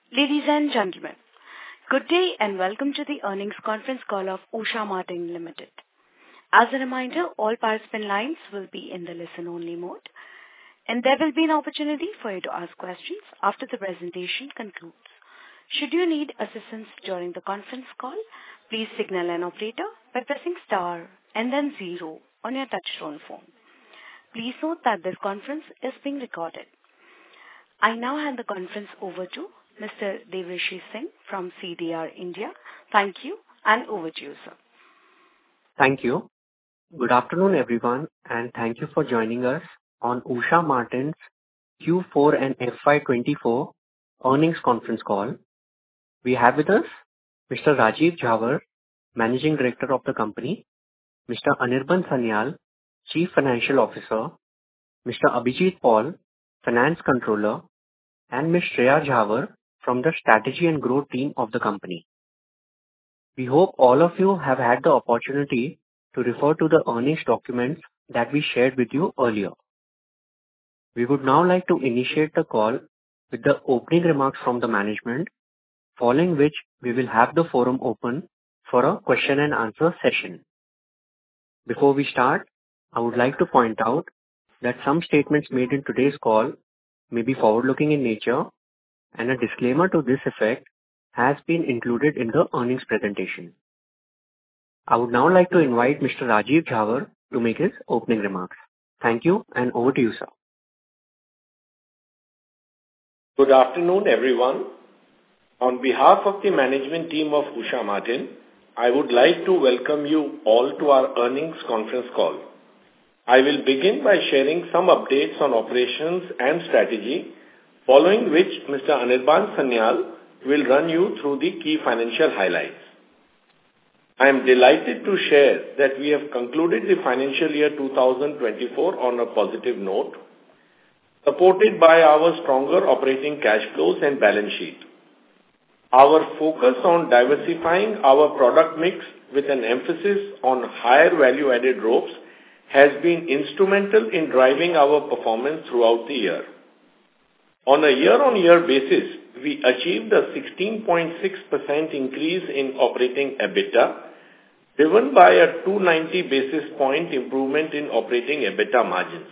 Ladies and gentlemen, good day and welcome to the earnings conference call of Usha Martin Limited. As a reminder, all participant lines will be in the listen-only mode, and there will be an opportunity for you to ask questions after the presentation concludes. Should you need assistance during the conference call, please signal an operator by pressing star and then zero on your touchtone phone. Please note that this conference is being recorded. I now hand the conference over to Mr. Devrishi Singh from CDR India. Thank you, and over to you, sir. Thank you. Good afternoon, everyone, and thank you for joining us on Usha Martin's Q4 and FY24 earnings conference call. We have with us Mr. Rajeev Jhawar, Managing Director of the company, Mr. Anirban Sanyal, Chief Financial Officer, Mr. Abhijit Paul, Finance Controller, and Ms. Shreya Jhawar from the Strategy and Growth team of the company. We hope all of you have had the opportunity to refer to the earnings documents that we shared with you earlier. We would now like to initiate the call with the opening remarks from the management, following which we will have the forum open for a question and answer session. Before we start, I would like to point out that some statements made in today's call may be forward-looking in nature, and a disclaimer to this effect has been included in the earnings presentation. I would now like to invite Mr. Rajeev Jhawar to make his opening remarks. Thank you, and over to you, sir. Good afternoon, everyone. On behalf of the management team of Usha Martin, I would like to welcome you all to our earnings conference call. I will begin by sharing some updates on operations and strategy, following which Mr. Anirban Sanyal will run you through the key financial highlights. I am delighted to share that we have concluded the financial year 2024 on a positive note, supported by our stronger operating cash flows and balance sheet. Our focus on diversifying our product mix with an emphasis on higher value-added ropes has been instrumental in driving our performance throughout the year. On a year-on-year basis, we achieved a 16.6% increase in operating EBITDA, driven by a 290 basis point improvement in operating EBITDA margins.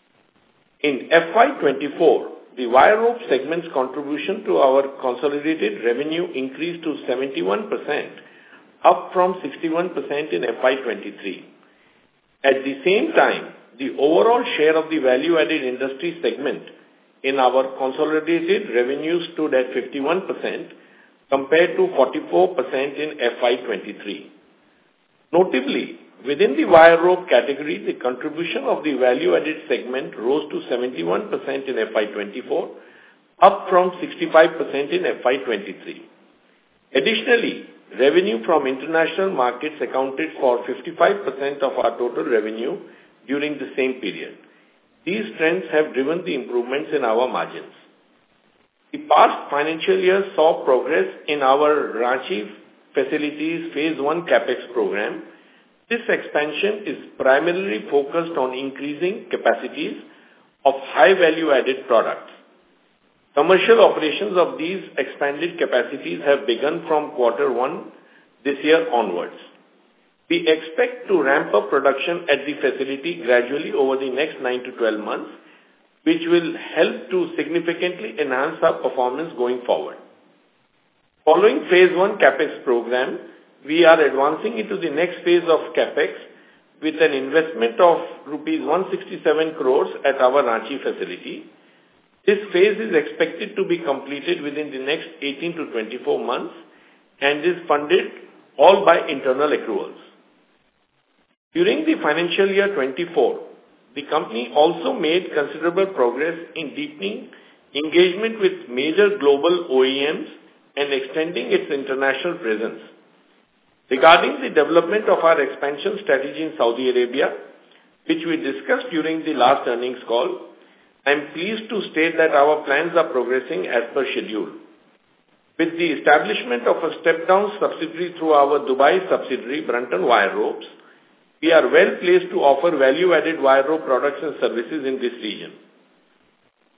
In FY24, the wire rope segment's contribution to our consolidated revenue increased to 71%, up from 61% in FY23. At the same time, the overall share of the value-added industry segment in our consolidated revenue stood at 51% compared to 44% in FY23. Notably, within the wire rope category, the contribution of the value-added segment rose to 71% in FY24, up from 65% in FY23. Additionally, revenue from international markets accounted for 55% of our total revenue during the same period. These trends have driven the improvements in our margins. The past financial year saw progress in our Ranchi facilities Phase 1 CapEx program. This expansion is primarily focused on increasing capacities of high value-added products. Commercial operations of these expanded capacities have begun from Q1 this year onwards. We expect to ramp up production at the facility gradually over the next 9 to 12 months, which will help to significantly enhance our performance going forward. Following Phase 1 CapEx program, we are advancing into the next phase of CapEx with an investment of rupees 167 crores at our Ranchi facility. This phase is expected to be completed within the next 18 to 24 months and is funded all by internal accruals. During the financial year 24, the company also made considerable progress in deepening engagement with major global OEMs and extending its international presence. Regarding the development of our expansion strategy in Saudi Arabia, which we discussed during the last earnings call, I am pleased to state that our plans are progressing as per schedule. With the establishment of a step-down subsidiary through our Dubai subsidiary, Brunton Wire Ropes, we are well placed to offer value-added wire rope products and services in this region.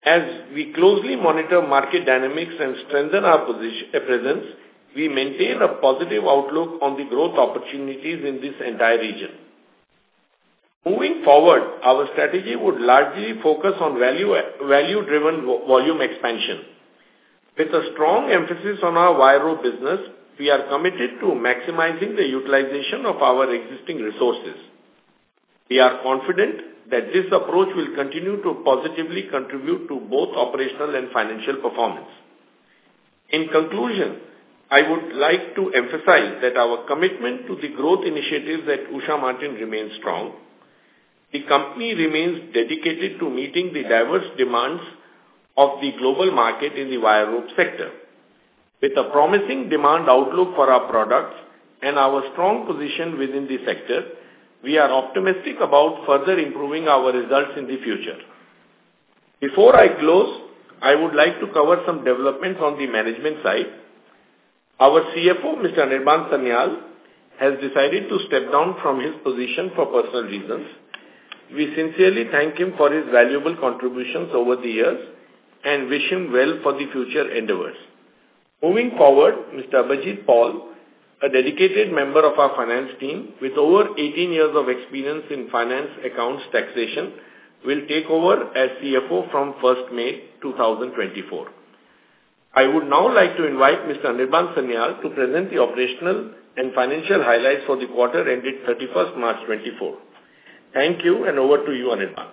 As we closely monitor market dynamics and strengthen our presence, we maintain a positive outlook on the growth opportunities in this entire region. Moving forward, our strategy would largely focus on value-driven volume expansion. With a strong emphasis on our wire rope business, we are committed to maximizing the utilization of our existing resources. We are confident that this approach will continue to positively contribute to both operational and financial performance. In conclusion, I would like to emphasize that our commitment to the growth initiatives at Usha Martin remains strong. The company remains dedicated to meeting the diverse demands of the global market in the wire rope sector. With a promising demand outlook for our products and our strong position within the sector, we are optimistic about further improving our results in the future. Before I close, I would like to cover some developments on the management side. Our CFO, Mr. Anirban Sanyal, has decided to step down from his position for personal reasons. We sincerely thank him for his valuable contributions over the years and wish him well for the future endeavors. Moving forward, Mr. Abhijit Paul, a dedicated member of our finance team with over 18 years of experience in finance, accounts, taxation, will take over as CFO from 1st May 2024. I would now like to invite Mr. Anirban Sanyal to present the operational and financial highlights for the quarter ended 31st March 24. Thank you, and over to you, Anirban.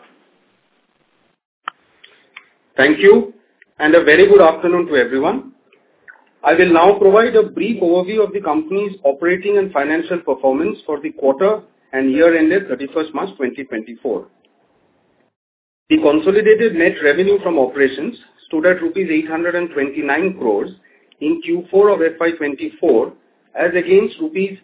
Thank you, and a very good afternoon to everyone. I will now provide a brief overview of the company's operating and financial performance for the quarter and year ended 31st March 2024. The consolidated net revenue from operations stood at rupees 829 crores in Q4 of FY24 as against rupees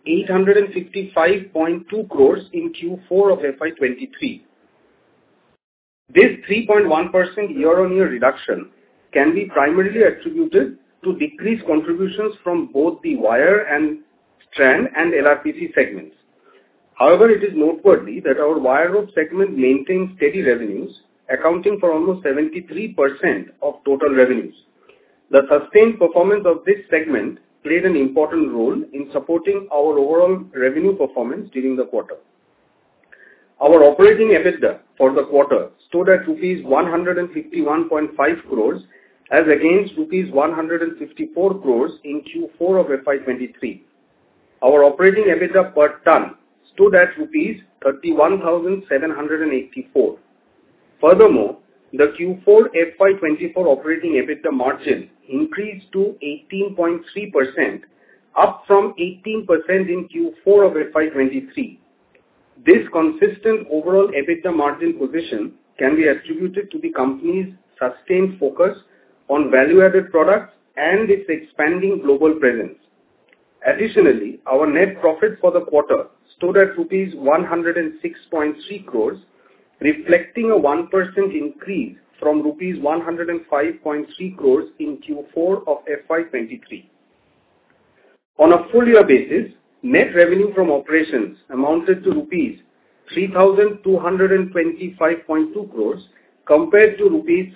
855.2 crores in Q4 of FY23. This 3.1% year-on-year reduction can be primarily attributed to decreased contributions from both the wire and strand and LRPC segments. However, it is noteworthy that our wire rope segment maintains steady revenues, accounting for almost 73% of total revenues. The sustained performance of this segment played an important role in supporting our overall revenue performance during the quarter. Our operating EBITDA for the quarter stood at rupees 151.5 crores as against rupees 154 crores in Q4 of FY23. Our operating EBITDA per ton stood at rupees 31,784. Furthermore, the Q4 FY24 operating EBITDA margin increased to 18.3%, up from 18% in Q4 of FY23. This consistent overall EBITDA margin position can be attributed to the company's sustained focus on value-added products and its expanding global presence. Additionally, our net profit for the quarter stood at rupees 106.3 crores, reflecting a 1% increase from rupees 105.3 crores in Q4 of FY23. On a full year basis, net revenue from operations amounted to rupees 3,225.2 crores compared to rupees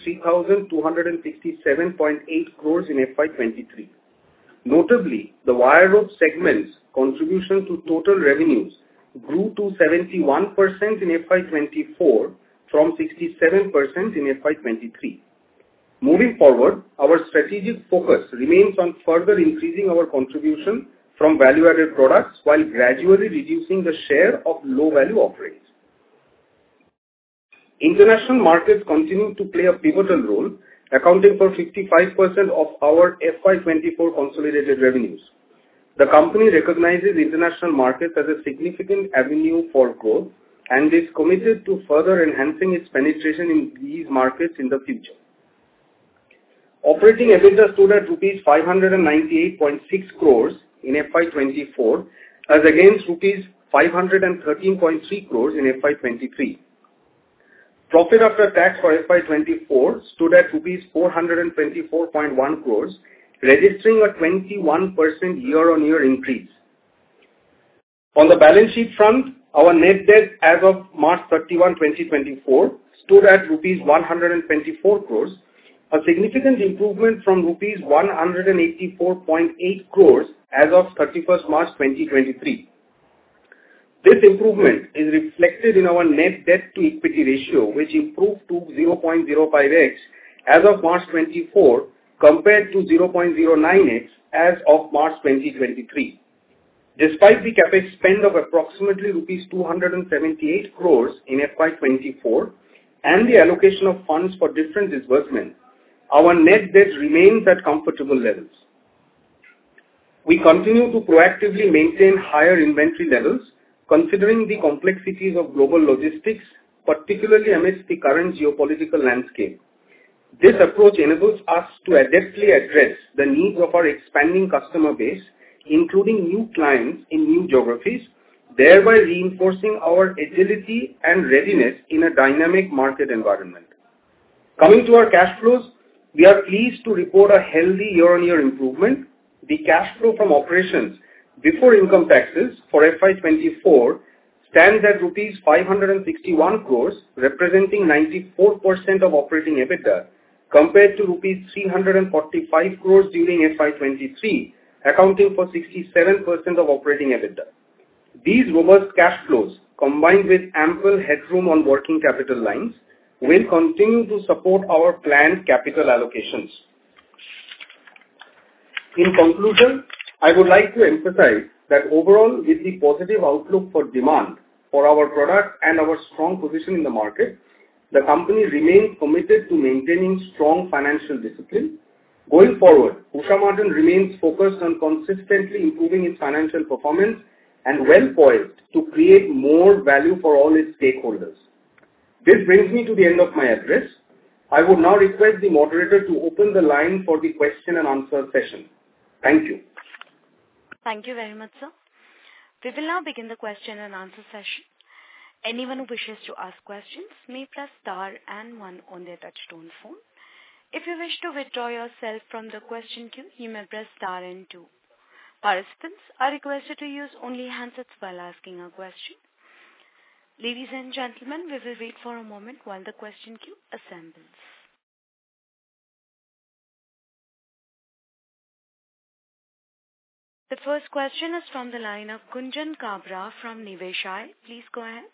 3,267.8 crores in FY23. Notably, the wire rope segment's contribution to total revenues grew to 71% in FY24 from 67% in FY23. Moving forward, our strategic focus remains on further increasing our contribution from value-added products while gradually reducing the share of low-value offerings. International markets continue to play a pivotal role, accounting for 55% of our FY24 consolidated revenues. The company recognizes international markets as a significant avenue for growth and is committed to further enhancing its penetration in these markets in the future. Operating EBITDA stood at rupees 598.6 crores in FY24 as against rupees 513.3 crores in FY23. Profit after tax for FY24 stood at rupees 424.1 crores, registering a 21% year-on-year increase. On the balance sheet front, our net debt as of March 31, 2024 stood at rupees 124 crores, a significant improvement from rupees 184.8 crores as of 31st March 2023. This improvement is reflected in our net debt to equity ratio, which improved to 0.05x as of March 24 compared to 0.09x as of March 2023. Despite the capex spend of approximately rupees 278 crores in FY24 and the allocation of funds for different disbursements, our net debt remains at comfortable levels. We continue to proactively maintain higher inventory levels, considering the complexities of global logistics, particularly amidst the current geopolitical landscape. This approach enables us to adeptly address the needs of our expanding customer base, including new clients in new geographies, thereby reinforcing our agility and readiness in a dynamic market environment. Coming to our cash flows, we are pleased to report a healthy year-on-year improvement. The cash flow from operations before income taxes for FY24 stands at rupees 561 crores, representing 94% of operating EBITDA, compared to rupees 345 crores during FY23, accounting for 67% of operating EBITDA. These robust cash flows, combined with ample headroom on working capital lines, will continue to support our planned capital allocations. In conclusion, I would like to emphasize that overall, with the positive outlook for demand for our product and our strong position in the market, the company remains committed to maintaining strong financial discipline. Going forward, Usha Martin remains focused on consistently improving its financial performance and well poised to create more value for all its stakeholders. This brings me to the end of my address. I would now request the moderator to open the line for the question and answer session. Thank you. Thank you very much, sir. We will now begin the question and answer session. Anyone who wishes to ask questions may press star and 1 on their touchtone phone. If you wish to withdraw yourself from the question queue, you may press star and 2. Participants are requested to use only handsets while asking a question. Ladies and gentlemen, we will wait for a moment while the question queue assembles. The first question is from the line of Gunjan Kabra from Niveshaay. Please go ahead.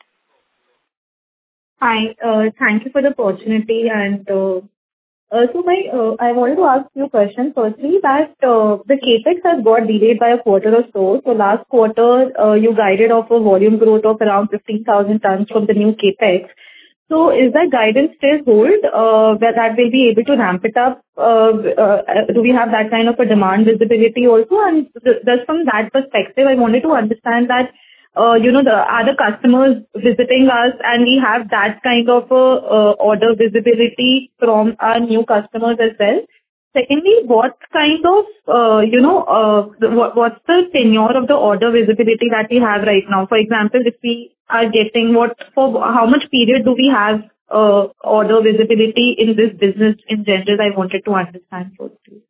Hi, thank you for the opportunity. And I wanted to ask you a question. Firstly, that the capex has got delayed by a quarter or so. So last quarter, you guided off a volume growth of around 15,000 tons from the new capex. So is that guidance still hold, that we'll be able to ramp it up? Do we have that kind of a demand visibility also? And just from that perspective, I wanted to understand that, the other customers visiting us and we have that kind of order visibility from our new customers as well. Secondly, what kind of, what's the tenure of the order visibility that we have right now? For example, if we are getting how much period do we have order visibility in this business in general? I wanted to understand firstly.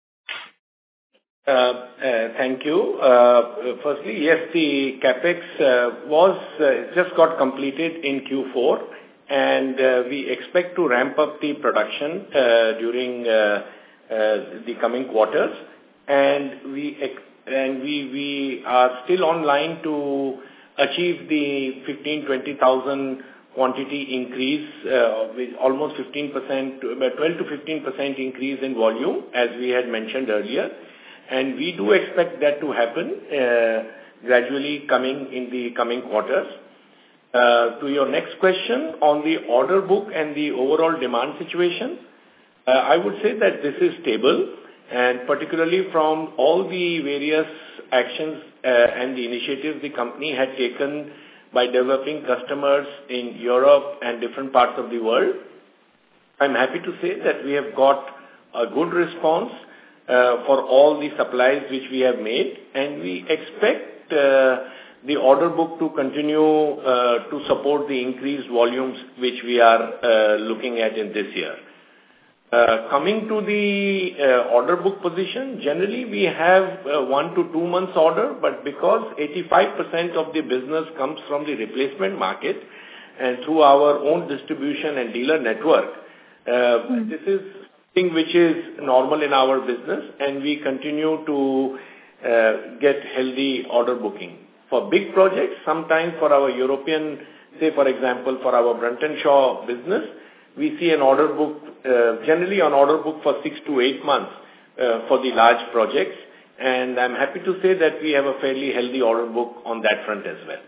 Thank you. Firstly, yes, the capex was just got completed in Q4, and we expect to ramp up the production during the coming quarters, and we are still on line to achieve the 15,000-20,000 quantity increase with almost 15%, about 12 to 15% increase in volume, as we had mentioned earlier. And we do expect that to happen gradually coming in the coming quarters. To your next question on the order book and the overall demand situation, I would say that this is stable, and particularly from all the various actions and the initiatives the company had taken by developing customers in Europe and different parts of the world. I'm happy to say that we have got a good response for all the supplies which we have made, and we expect the order book to continue to support the increased volumes which we are looking at in this year. Coming to the order book position, generally we have 1 to 2 months order, but because 85% of the business comes from the replacement market, and through our own distribution and dealer network, this is thing which is normal in our business, and we continue to get healthy order booking. For big projects, sometimes for our European, say for example, for our Brunton Shaw business, we see an order book, generally an order book for 6 to 8 months for the large projects. And I'm happy to say that we have a fairly healthy order book on that front as well.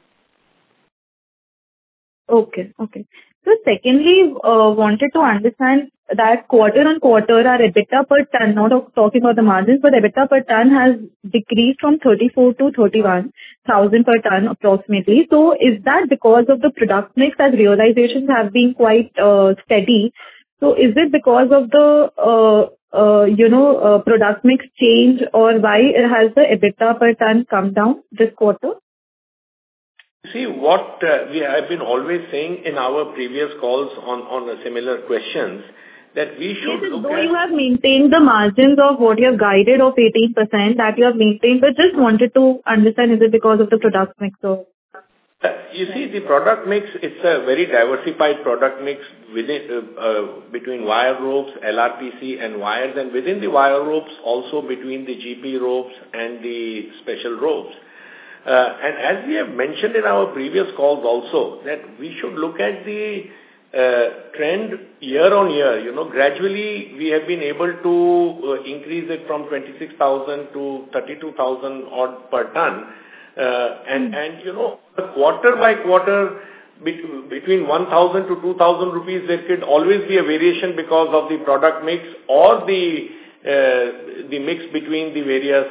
Okay. So secondly, wanted to understand that quarter on quarter, our EBITDA per ton, not talking about the margins, but EBITDA per ton has decreased from 34 to 31,000 per ton approximately. So is that because of the product mix, as realizations have been quite steady? So is it because of the product mix change, or why has the EBITDA per ton come down this quarter? See, what we have been always saying in our previous calls on similar questions, that we should look at... you have maintained the margins of what you have guided of 18%, that you have maintained, but just wanted to understand, is it because of the product mix? Or... You see, the product mix, it's a very diversified product mix within, between wire ropes, LRPC and wires, and within the wire ropes also between the GP ropes and the special ropes. And as we have mentioned in our previous calls also, that we should look at the trend year on year. Gradually we have been able to increase it from 26,000 to 32,000 odd per ton. And quarter by quarter, between 1,000 to 2,000 rupees, there could always be a variation because of the product mix or the mix between the various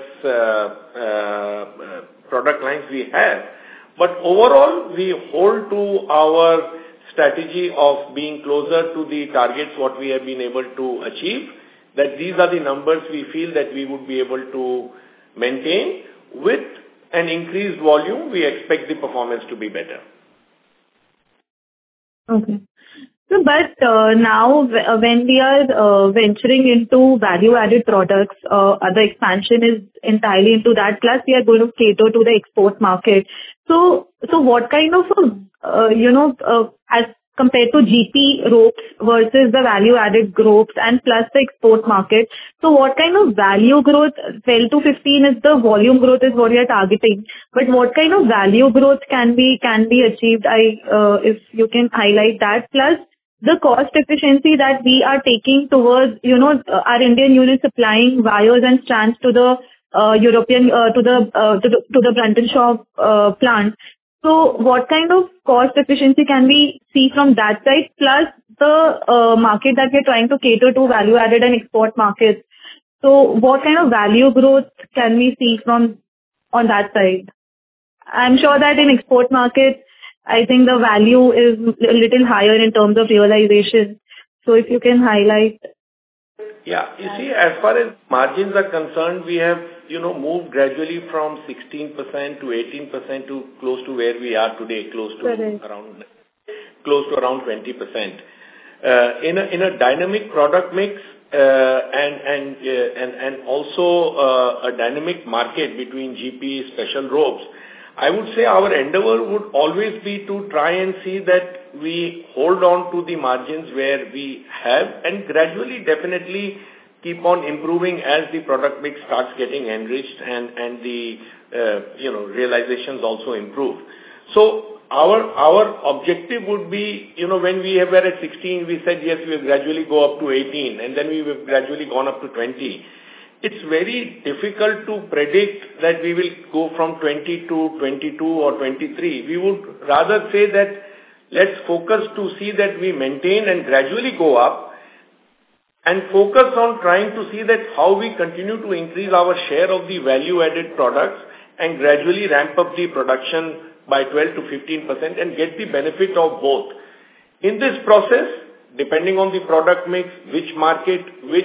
product lines we have. But overall, we hold to our strategy of being closer to the targets what we have been able to achieve, that these are the numbers we feel that we would be able to maintain. With an increased volume, we expect the performance to be better. Okay. So, but now when we are venturing into value-added products, the expansion is entirely into that. Plus, we are going to cater to the export market. So what kind of, as compared to GP ropes versus the value-added ropes and plus the export market, so what kind of value growth, 12 to 15 is the volume growth is what we are targeting. But what kind of value growth can be achieved? If you can highlight that. Plus, the cost efficiency that we are taking towards, our Indian unit supplying wires and strands to the European, to the Brunton Shaw plant. So what kind of cost efficiency can we see from that side? Plus the market that we're trying to cater to, value added and export markets. So what kind of value growth can we see on that side? I'm sure that in export markets, I think the value is a little higher in terms of realization. So if you can highlight. Yeah, you see, as far as margins are concerned, we have, moved gradually from 16% to 18% to close to where we are today, close to around 20%. In a dynamic product mix and also a dynamic market between GP special ropes, I would say our endeavor would always be to try and see that we hold on to the margins where we have, and gradually definitely keep on improving as the product mix starts getting enriched and the realizations also improve. So our objective would be, when we were at 16, we said yes, we will gradually go up to 18, and then we have gradually gone up to 20. It's very difficult to predict that we will go from 20 to 22 or 23. We would rather say that let's focus to see that we maintain and gradually go up, and focus on trying to see that how we continue to increase our share of the value-added products and gradually ramp up the production by 12 to 15% and get the benefit of both. In this process, depending on the product mix, which market,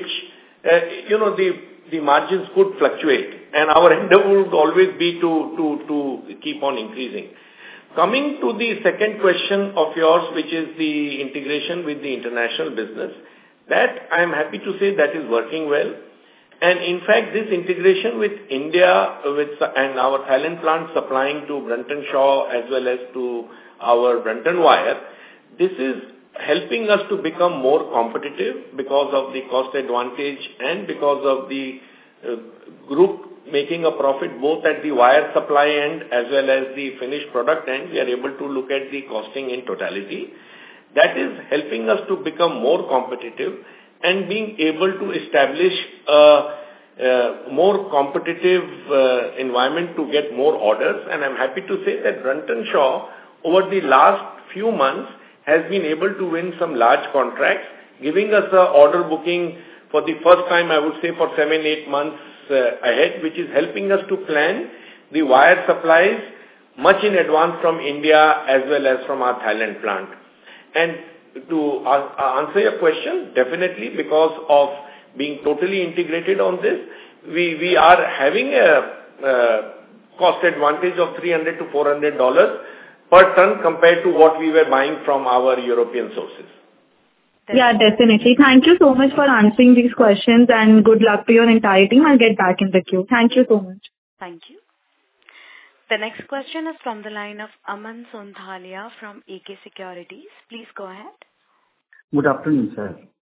the margins could fluctuate, and our endeavor would always be to keep on increasing. Coming to the second question of yours, which is the integration with the international business, that I am happy to say that is working well. And in fact, this integration with India and our Thailand plant supplying to Brunton Shaw as well as to our Brunton wire, this is helping us to become more competitive because of the cost advantage and because of the group making a profit both at the wire supply end as well as the finished product end. We are able to look at the costing in totality. That is helping us to become more competitive and being able to establish a more competitive environment to get more orders. And I'm happy to say that Brunton Shaw over the last few months has been able to win some large contracts, giving us a order booking for the first time, I would say, for 7-8 months ahead, which is helping us to plan the wire supplies much in advance from India as well as from our Thailand plant. And to answer your question, definitely because of being totally integrated on this, we are having a cost advantage of $300 to $400 per ton compared to what we were buying from our European sources. Yeah, definitely. Thank you so much for answering these questions and good luck to your entire team. I'll get back in the queue. Thank you so much. Thank you. The next question is from the line of Aman Sonthalia from AK Securities. Please go ahead. Good afternoon, sir.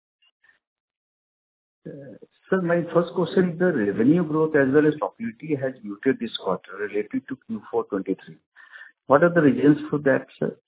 Sir, my first question is the revenue growth as well as profitability has muted this quarter related to Q4 23. What are the reasons for that, sir?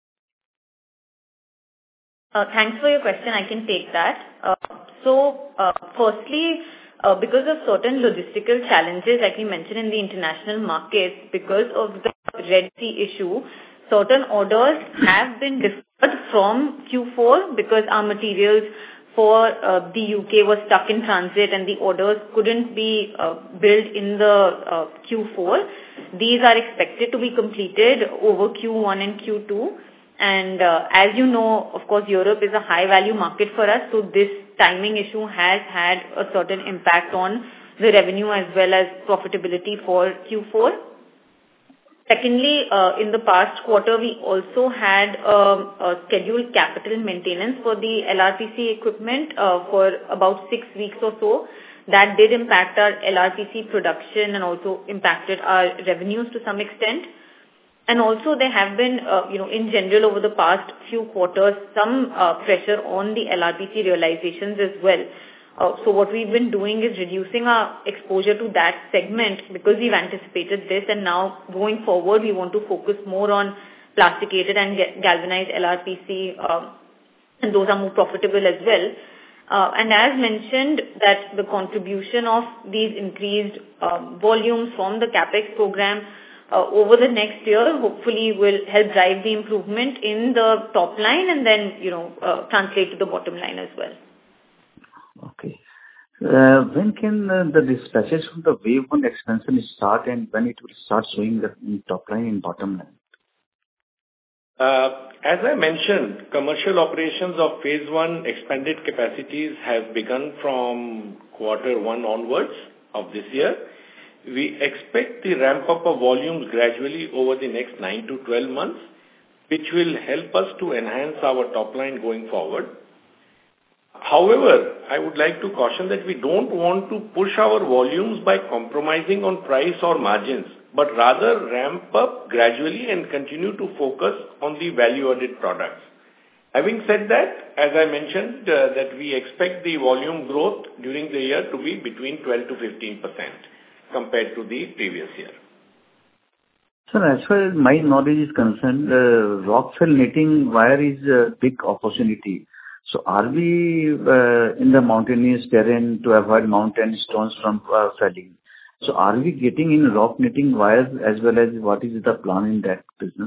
Thanks for your question. I can take that. Firstly, because of certain logistical challenges, like we mentioned in the international markets, because of the Red Sea issue, certain orders have been deferred from Q4 because our materials for the UK were stuck in transit and the orders couldn't be billed in the Q4. These are expected to be completed over Q1 and Q2. And as you know, of course, Europe is a high-value market for us, so this timing issue has had a certain impact on the revenue as well as profitability for Q4. Secondly, in the past quarter, we also had a scheduled capital maintenance for the LRPC equipment for about 6 weeks or so. That did impact our LRPC production and also impacted our revenues to some extent. And also there have been, in general over the past few quarters, some pressure on the LRPC realizations as well. So what we've been doing is reducing our exposure to that segment because we've anticipated this, and now going forward we want to focus more on plasticated and galvanized LRPC, and those are more profitable as well. And as mentioned, that the contribution of these increased volumes from the CapEx program over the next year hopefully will help drive the improvement in the top line and then, translate to the bottom line as well. Okay. When can the dispatches from the wave 1 expansion start and when it will start showing the top line and bottom line? As I mentioned, commercial operations of phase 1 expanded capacities have begun from Q1 onwards of this year. We expect the ramp up of volumes gradually over the next 9 to 12 months, which will help us to enhance our top line going forward. However, I would like to caution that we don't want to push our volumes by compromising on price or margins, but rather ramp up gradually and continue to focus on the value-added products. Having said that, as I mentioned, that we expect the volume growth during the year to be between 12 to 15% compared to the previous year. Sir, as far as my knowledge is concerned, rock-fill knitting wire is a big opportunity. So are we in the mountainous terrain to avoid mountain stones from falling? So are we getting in rock knitting wires as well as what is the plan in that business?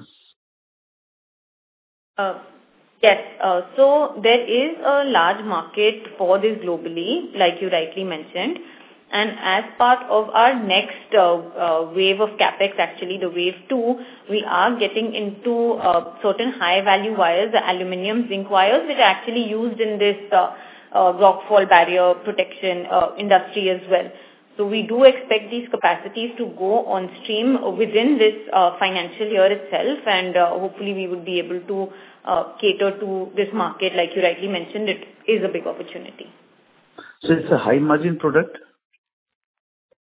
Yes. So there is a large market for this globally, like you rightly mentioned. And as part of our next wave of CapEx, actually the wave 2, we are getting into certain high-value wires, the aluminium zinc wires, which are actually used in this rockfall barrier protection industry as well. So we do expect these capacities to go on stream within this financial year itself, and hopefully we would be able to cater to this market. Like you rightly mentioned, it is a big opportunity. So it's a high-margin product?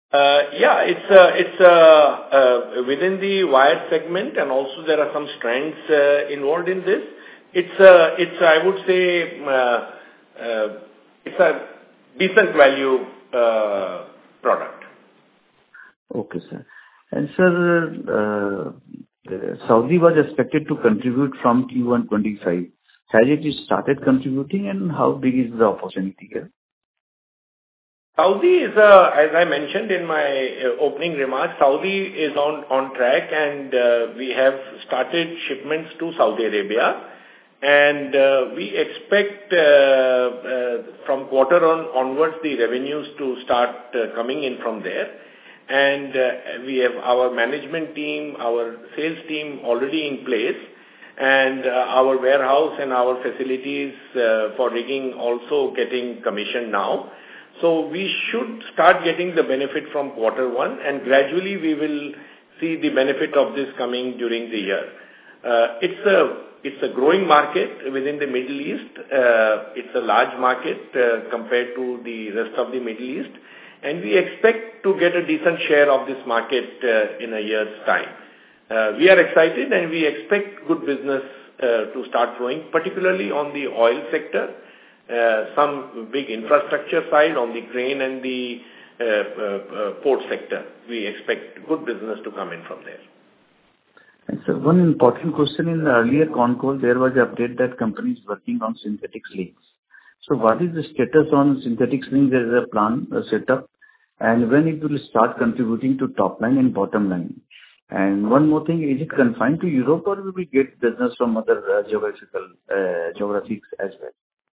Yeah, it's within the wired segment, and also there are some strands involved in this. I would say, it's a decent value product. Okay, sir. And sir, Saudi was expected to contribute from Q1 25. Has it started contributing, and how big is the opportunity here? Saudi is, as I mentioned in my opening remarks, Saudi is on track, and we have started shipments to Saudi Arabia. And we expect from quarter onwards the revenues to start coming in from there. And we have our management team, our sales team already in place, and our warehouse and our facilities for rigging also getting commissioned now. So we should start getting the benefit from quarter one, and gradually we will see the benefit of this coming during the year. It's a growing market within the Middle East. It's a large market compared to the rest of the Middle East, and we expect to get a decent share of this market in a year's time. We are excited, and we expect good business to start flowing, particularly on the oil sector, some big infrastructure side on the crane and the port sector. We expect good business to come in from there. And so one important question: in the earlier con call, there was an update that company is working on synthetic slings. So what is the status on synthetic slings? There is a plan set up, and when it will start contributing to top line and bottom line? And one more thing, is it confined to Europe, or will we get business from other geographies as well?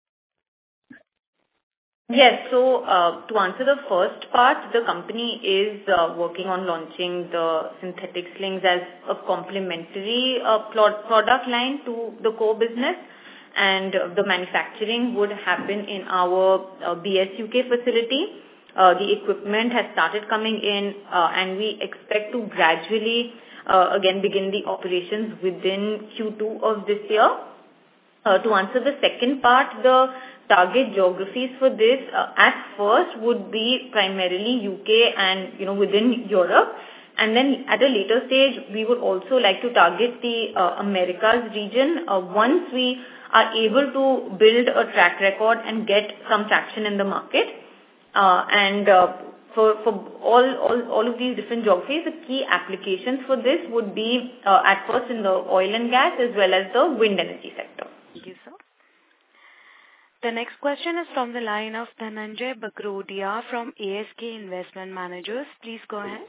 Yes. So to answer the first part, the company is working on launching the synthetic slings as a complementary product line to the core business, and the manufacturing would happen in our BS UK facility. The equipment has started coming in, and we expect to gradually again begin the operations within Q2 of this year. To answer the second part, the target geographies for this at first would be primarily UK and within Europe, and then at a later stage we would also like to target the Americas region once we are able to build a track record and get some traction in the market. And for all of these different geographies, the key applications for this would be at first in the oil and gas as well as the wind energy sector. Thank you, sir. The next question is from the line of Dhananjay Bagrodia from ASK Investment Managers. Please go ahead.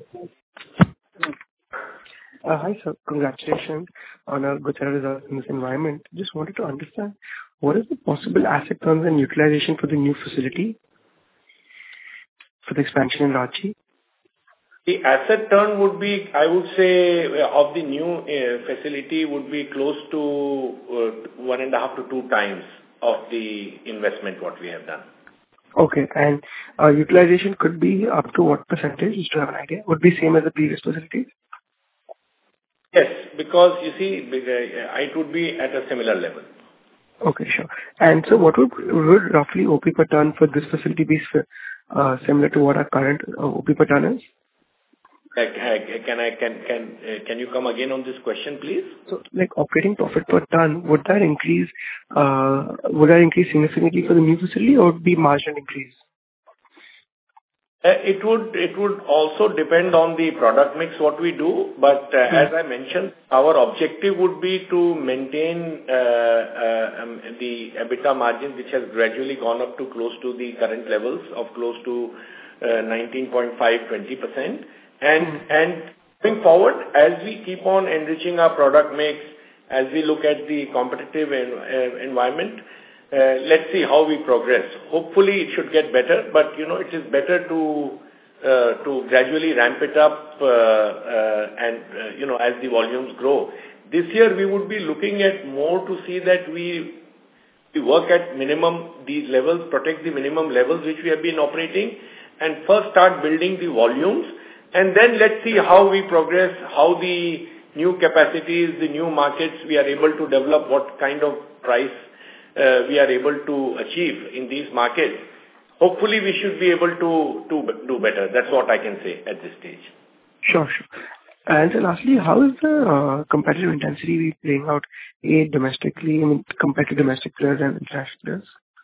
Hi, sir. Congratulations on a good set of results in this environment. Just wanted to understand, what is the possible asset turns and utilization for the new facility, for the expansion in Ranchi? The asset turn would be, I would say, of the new facility would be close to 1.5 to 2 times of the investment what we have done. Okay, and utilization could be up to what percentage, just to have an idea? Would be same as the previous facilities? Yes, because you see, it would be at a similar level. Okay, sure. And so what would roughly OP per ton for this facility be similar to what our current OP per ton is? Can you come again on this question, please? So, like operating profit per ton, would that increase significantly for the new facility, or would be marginal increase? It would also depend on the product mix what we do, but as I mentioned, our objective would be to maintain the EBITDA margin, which has gradually gone up to close to the current levels of close to 19.5-20%. And going forward, as we keep on enriching our product mix, as we look at the competitive environment, let's see how we progress. Hopefully, it should get better, but it is better to gradually ramp it up, and as the volumes grow. This year, we would be looking at more to see that we work at minimum these levels, protect the minimum levels which we have been operating, and first start building the volumes. And then let's see how we progress, how the new capacities, the new markets we are able to develop, what kind of price we are able to achieve in these markets. hopefully we should be able to do better. That's what I can say at this stage. Sure. And so lastly, how is the competitive intensity playing out domestically, compared to domestic players and international players?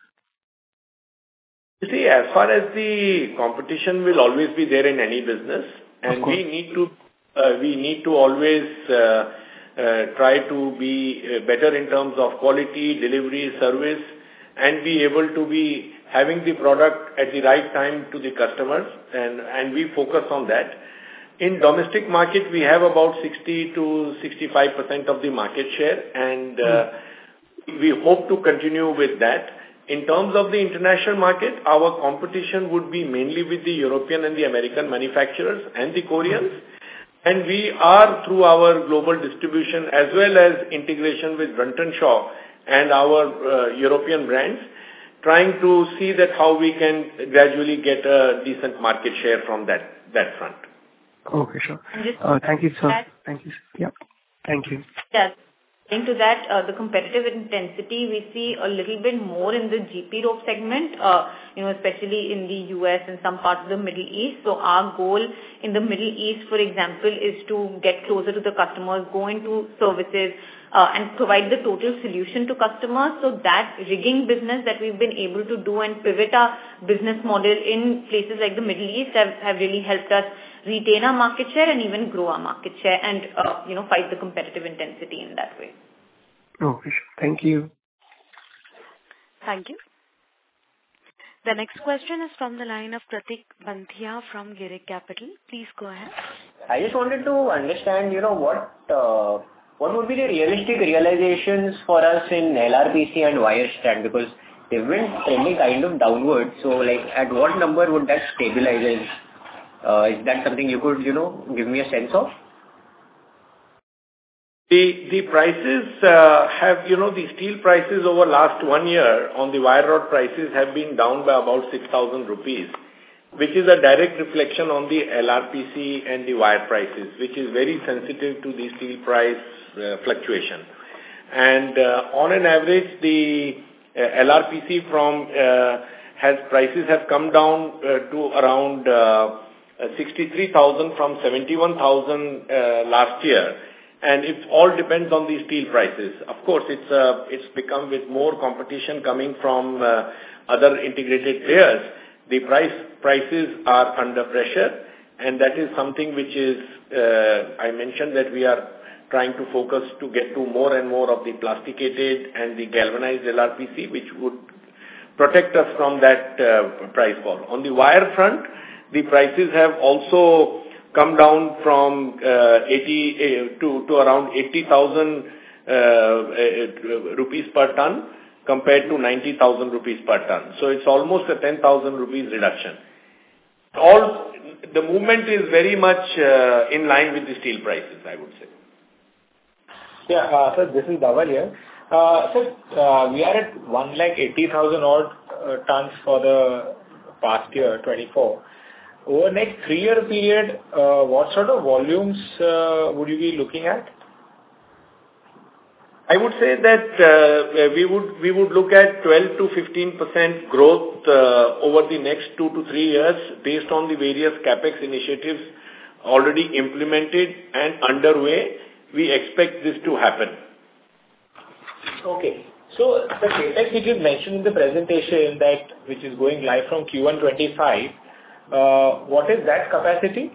You see, as far as the competition will always be there in any business, and we need to always try to be better in terms of quality, delivery, service, and be able to be having the product at the right time to the customers, and we focus on that. In domestic market, we have about 60 to 65% of the market share, and we hope to continue with that. In terms of the international market, our competition would be mainly with the European and the American manufacturers and the Koreans. And we are, through our global distribution as well as integration with Brunton Shaw and our European brands, trying to see that how we can gradually get a decent market share from that front. Okay, sure. Thank you, sir. Thank you. Yeah. Thank you. Yes. Into that, the competitive intensity we see a little bit more in the GP rope segment, especially in the US and some parts of the Middle East. So our goal in the Middle East, for example, is to get closer to the customers, go into services, and provide the total solution to customers. So that rigging business that we've been able to do and pivot our business model in places like the Middle East have really helped us retain our market share and even grow our market share and, fight the competitive intensity in that way. Okay, sure. Thank you. Thank you. The next question is from the line of Pratik Banthia from Girik Capital. Please go ahead. I just wanted to understand, what would be the realistic realizations for us in LRPC and wire strand, because they've been trending kind of downwards. So, at what number would that stabilize? Is that something you could, give me a sense of? The prices have, the steel prices over last 1 year on the wire rod prices have been down by about 6,000 rupees, which is a direct reflection on the LRPC and the wire prices, which is very sensitive to the steel price fluctuation. And on an average, the LRPC prices have come down to around 63,000 from 71,000 last year. And it all depends on the steel prices. Of course, it's become with more competition coming from other integrated players. The prices are under pressure, and that is something which is, I mentioned that we are trying to focus to get to more and more of the plasticated and the galvanized LRPC, which would protect us from that price fall. On the wire front, the prices have also come down from 80 to around 80,000 rupees per ton compared to 90,000 rupees per ton. So it's almost a 10,000 rupees reduction. The movement is very much in line with the steel prices, I would say. Yeah, sir, this is Dhaval here. Sir, we are at 180,000 odd tons for the past year, 24. Over the next 3-year period, what sort of volumes would you be looking at? I would say that we would look at 12 to 15% growth over the next 2 to 3 years based on the various capex initiatives already implemented and underway. We expect this to happen. Okay. So the capex which you mentioned in the presentation which is going live from Q1 25, what is that capacity?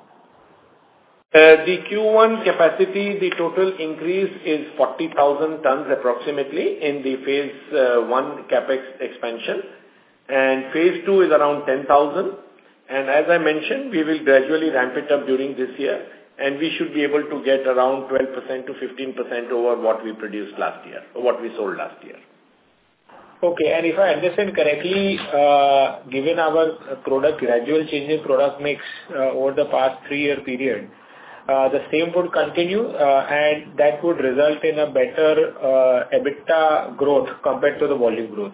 The Q1 capacity, the total increase is 40,000 tons approximately in the phase 1 capex expansion, and phase 2 is around 10,000. And as I mentioned, we will gradually ramp it up during this year, and we should be able to get around 12% to 15% over what we produced last year, or what we sold last year. Okay, and if I understand correctly, given our gradual change in product mix over the past 3-year period, the same would continue, and that would result in a better EBITDA growth compared to the volume growth.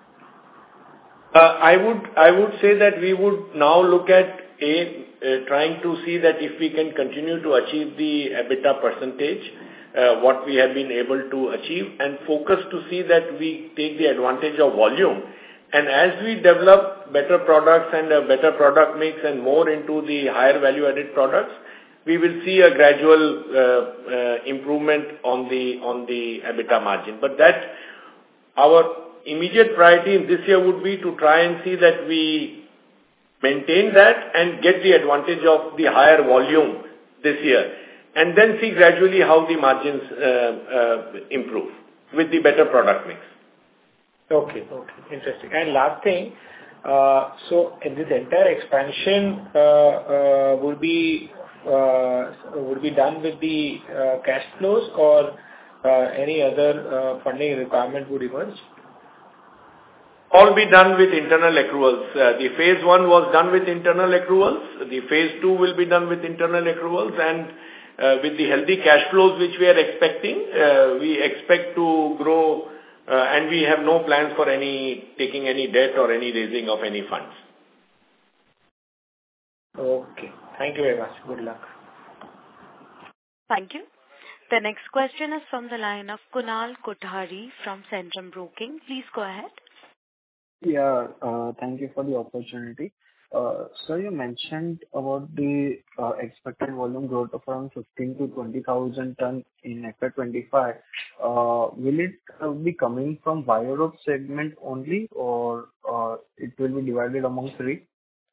I would say that we would now look at trying to see that if we can continue to achieve the EBITDA percentage, what we have been able to achieve, and focus to see that we take the advantage of volume. And as we develop better products and a better product mix and more into the higher value-added products, we will see a gradual improvement on the EBITDA margin. But that our immediate priority in this year would be to try and see that we maintain that and get the advantage of the higher volume this year, and then see gradually how the margins improve with the better product mix. Okay, interesting. And last thing, so in this entire expansion would be done with the cash flows, or any other funding requirement would emerge? All be done with internal accruals. The phase 1 was done with internal accruals. The phase 2 will be done with internal accruals, and with the healthy cash flows which we are expecting, we expect to grow, and we have no plans for taking any debt or any raising of any funds. Okay. Thank you very much. Good luck. Thank you. The next question is from the line of Kunal Kothari from Centrum Broking. Please go ahead. Yeah, thank you for the opportunity. So you mentioned about the expected volume growth of around 15 to 20,000 tons in FY25. Will it be coming from wire rope segment only, or it will be divided among three?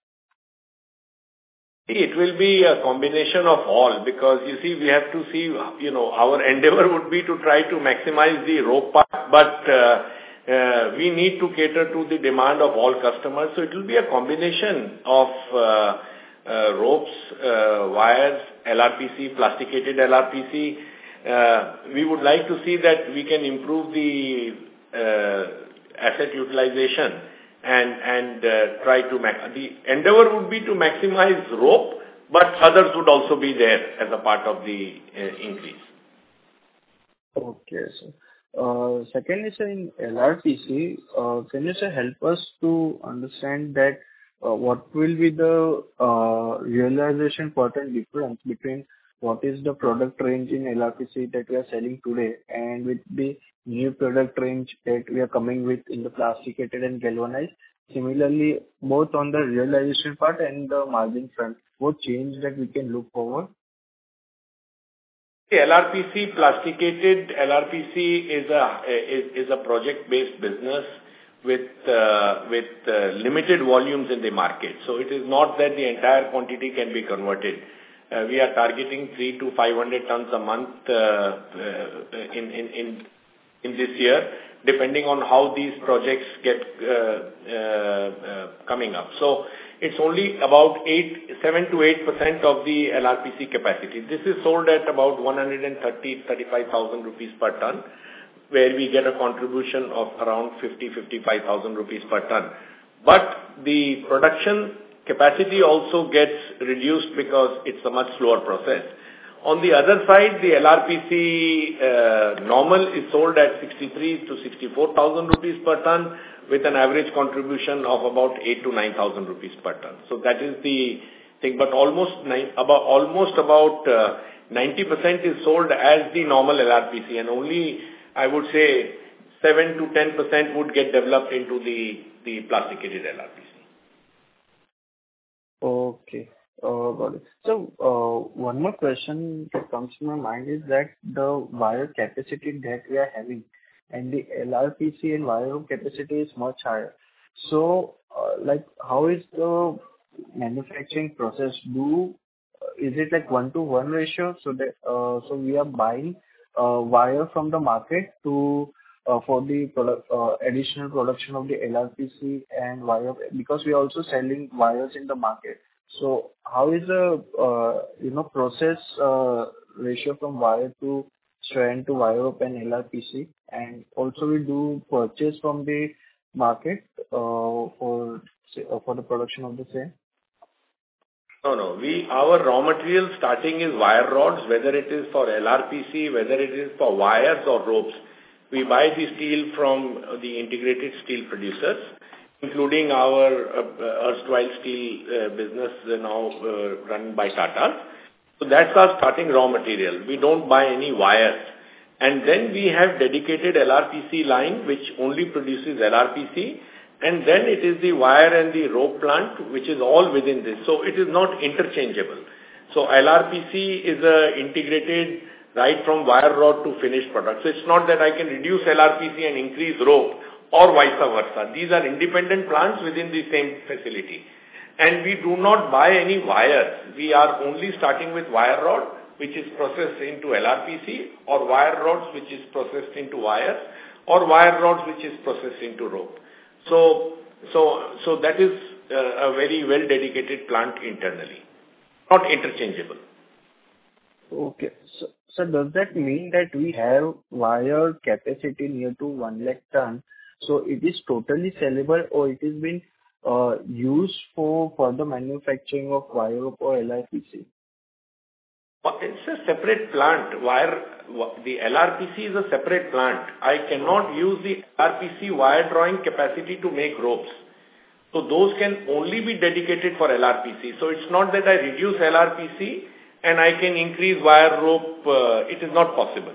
It will be a combination of all, because you see, we have to see, our endeavor would be to try to maximize the rope part, but we need to cater to the demand of all customers. So it will be a combination of ropes, wires, LRPC, plasticated LRPC. We would like to see that we can improve the asset utilization and try to the endeavor would be to maximize rope, but others would also be there as a part of the increase. Okay, sir. Secondly, sir, in LRPC, can you, sir, help us to understand that what will be the realization pattern difference between what is the product range in LRPC that we are selling today and with the new product range that we are coming with in the plasticated and galvanized? Similarly, both on the realization part and the margin front, what change that we can look forward? LRPC, plasticated LRPC is a project-based business with limited volumes in the market. So it is not that the entire quantity can be converted. We are targeting 300 to 500 tons a month in this year, depending on how these projects get coming up. So it's only about 7 to 8% of the LRPC capacity. This is sold at about 135,000 rupees per ton, where we get a contribution of around 55,000 rupees per ton. But the production capacity also gets reduced because it's a much slower process. On the other side, the LRPC normal is sold at 63 to 64,000 rupees per ton, with an average contribution of about 8 to 9,000 rupees per ton. So that is the thing. But almost about 90% is sold as the normal LRPC, and only, I would say, 7 to 10% would get developed into the plasticated LRPC. Okay. Got it. So, one more question that comes to my mind is that the wire capacity that we are having and the LRPC and wire rope capacity is much higher. So, how is the manufacturing process? Is it like 1-to-1 ratio? So that so we are buying wire from the market for the additional production of the LRPC and wire, because we are also selling wires in the market. So how is the process ratio from wire to strand to wire rope and LRPC? And also we do purchase from the market for the production of the same? No. Our raw material starting is wire rods, whether it is for LRPC, whether it is for wires or ropes. We buy the steel from the integrated steel producers, including our erstwhile steel business now run by Tata. So that's our starting raw material. We don't buy any wires. And then we have dedicated LRPC line, which only produces LRPC, and then it is the wire and the rope plant, which is all within this. So it is not interchangeable. So LRPC is integrated right from wire rod to finished product. So it's not that I can reduce LRPC and increase rope or vice versa. These are independent plants within the same facility. And we do not buy any wires. We are only starting with wire rod, which is processed into LRPC, or wire rods, which is processed into wires, or wire rods, which is processed into rope. So that is a very well dedicated plant internally, not interchangeable. Okay. So does that mean that we have wire capacity near to 1 lakh ton? So it is totally sellable, or it is been used for further manufacturing of wire rope or LRPC? It's a separate plant. The LRPC is a separate plant. I cannot use the LRPC wire drawing capacity to make ropes. So those can only be dedicated for LRPC. So it's not that I reduce LRPC and I can increase wire rope. It is not possible.